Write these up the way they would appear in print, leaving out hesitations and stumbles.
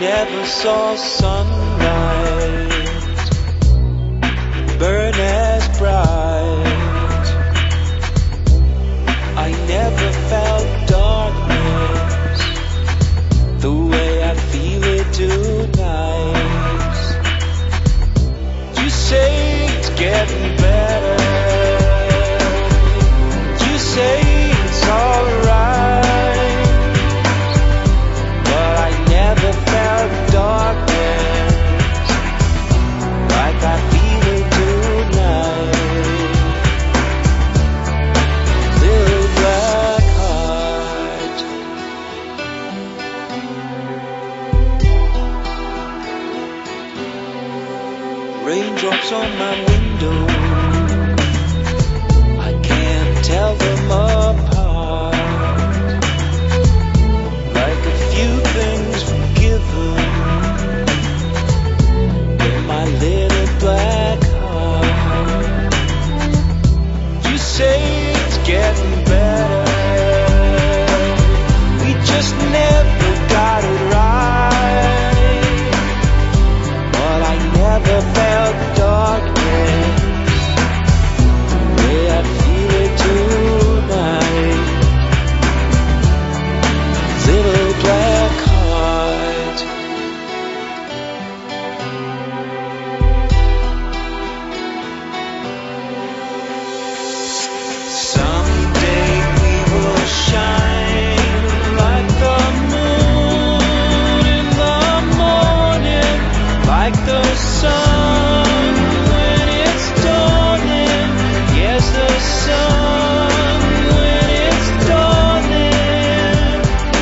never saw sunlight burn as bright. I never felt darkness the way I feel it tonight. You say it's getting better. You say it's alright. But I never felt darkness like I feel it tonight. Little black heart. Raindrops on my window, I can't tell them apart. Like a few things forgiven in my little black heart. You say it's getting better. We just never got it right. But I never felt darkness the way I feel it tonight. Little black heart. Someday we will shine like the moon in the morning, like the sun when it's dawning. Yes, the sun when it's dawning.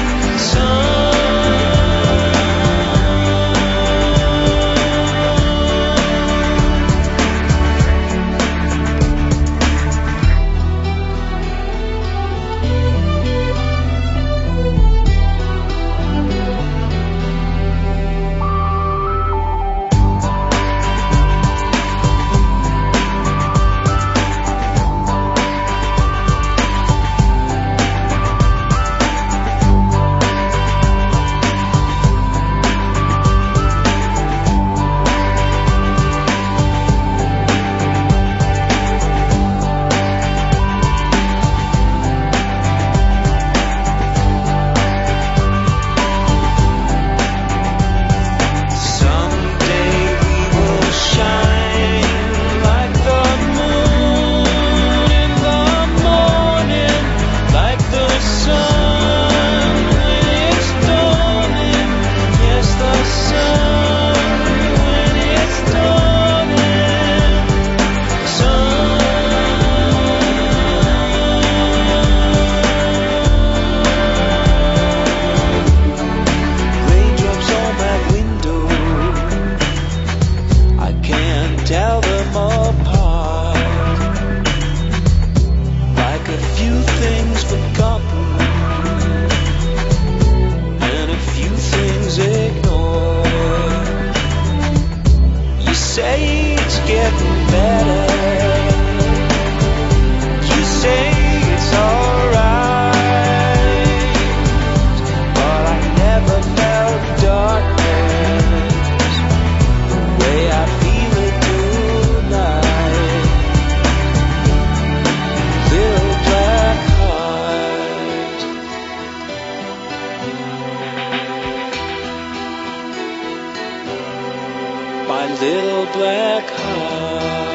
Someday we will shine like the moon in the morning, like the sun when it's dawning. Yes, the sun when it's dawning. Raindrops on my window, I can't tell them apart. Like a few things forgotten and a few things ignored. You say it's getting better. You say it's alright. But I never felt darkness the way I feel it tonight. Little black heart. My little black heart.